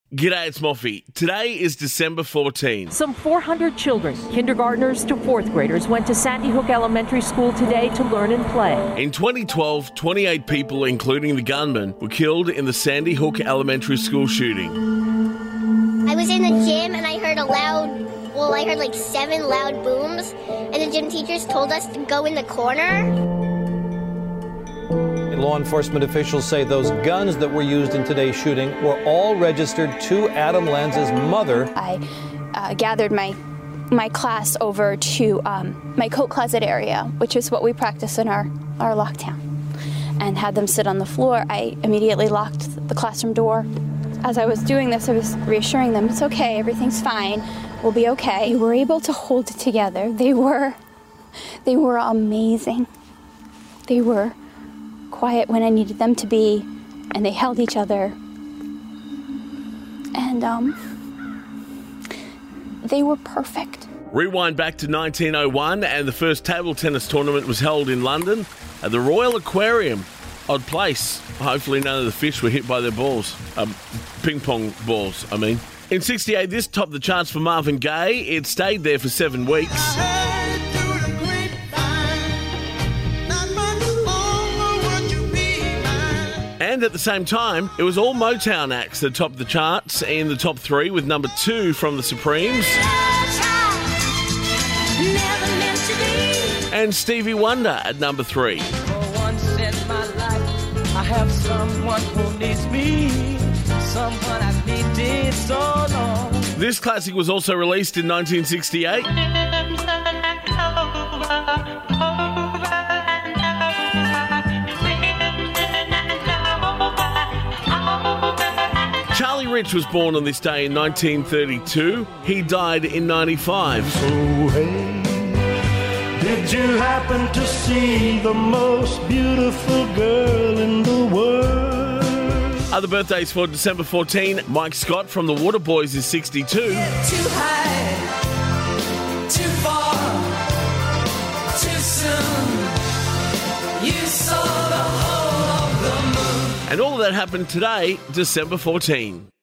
G'day, it's Moffy. Today is December 14. Some 400 children, kindergartners to fourth graders, went to Sandy Hook Elementary School today to learn and play. In 2012, 28 people, including the gunman, were killed in the Sandy Hook Elementary School shooting. I was in the gym and I heard like 7 loud booms, and the gym teachers told us to go in the corner. Law enforcement officials say those guns that were used in today's shooting were all registered to Adam Lanza's mother. I gathered my class over to my coat closet area, which is what we practice in our lockdown, and had them sit on the floor. I immediately locked the classroom door. As I was doing this, I was reassuring them, it's okay, everything's fine, we'll be okay. They were able to hold it together. They were amazing. They were quiet when I needed them to be, and they held each other. And they were perfect. Rewind back to 1901 and the first table tennis tournament was held in London at the Royal Aquarium. Odd place. Hopefully none of the fish were hit by their balls. Ping pong balls, I mean. In 1968, this topped the charts for Marvin Gaye. It stayed there for 7 weeks. And at the same time, it was all Motown acts that topped the charts in the top 3, with number 2 from the Supremes and Stevie Wonder at number 3. For once in my life, I have someone who needs me, someone I've needed so long. This classic was also released in 1968. Charlie Rich was born on this day in 1932. He died in 1995. So hey, did you happen to see the most beautiful girl in the world? Other birthdays for December 14. Mike Scott from the Waterboys is 62. Too high, too far, too soon. You saw the whole of the moon. And all of that happened today, December 14.